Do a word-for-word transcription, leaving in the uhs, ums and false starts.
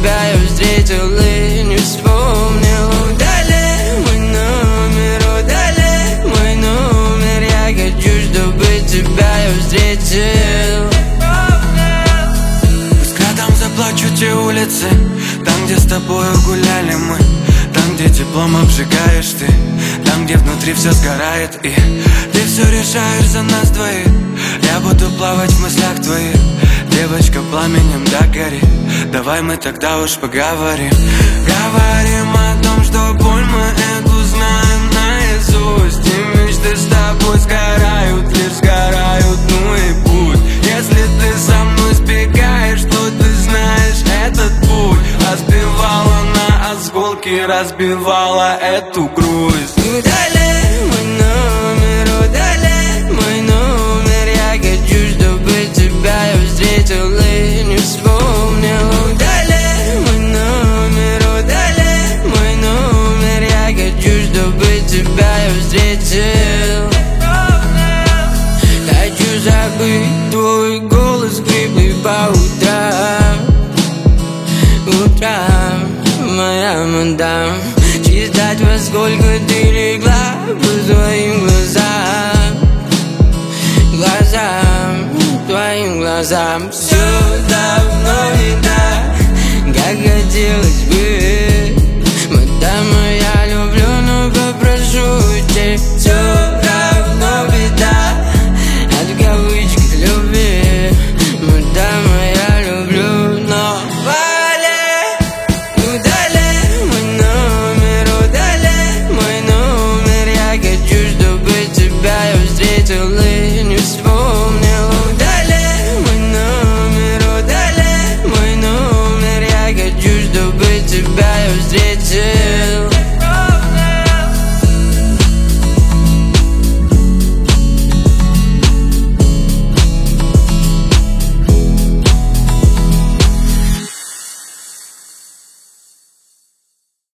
тебя я встретил и не вспомнил. Удали мой номер, удали мой номер. Я хочу, чтобы тебя я встретил. Взглядом заплачу те улицы, там, где с тобою гуляли мы, там, где теплом обжигаешь ты, там, где внутри все сгорает и ты все решаешь за нас двоих. Я буду плавать в мыслях твоих, девочка, пламенем догори. Давай мы тогда уж поговорим. Говорим о том, что боль мы эту знаем наизусть, и мечты с тобой сгорают, лишь сгорают, ну и пусть. Если ты со мной сбегаешь, то ты знаешь этот путь. Разбивала на осколки, разбивала эту грусть. Удали мой номер, удали мой номер. Я хочу, чтобы тебя я встретил и не вспомнил. Удали мой номер, удали мой номер. Я хочу, чтобы тебя я встретил. Хочу забыть твой голос хриплый по утрам. Утром, моя мадам, читать, во сколько ты легла по твоим глазам. Глазам, твоим глазам. Все давно не так, как хотелось бы. Мадам, я люблю, но попрошу тебя. Все равно беда от кавычек любви. Мадам, я люблю, но я хочу, чтобы тебя я встретил и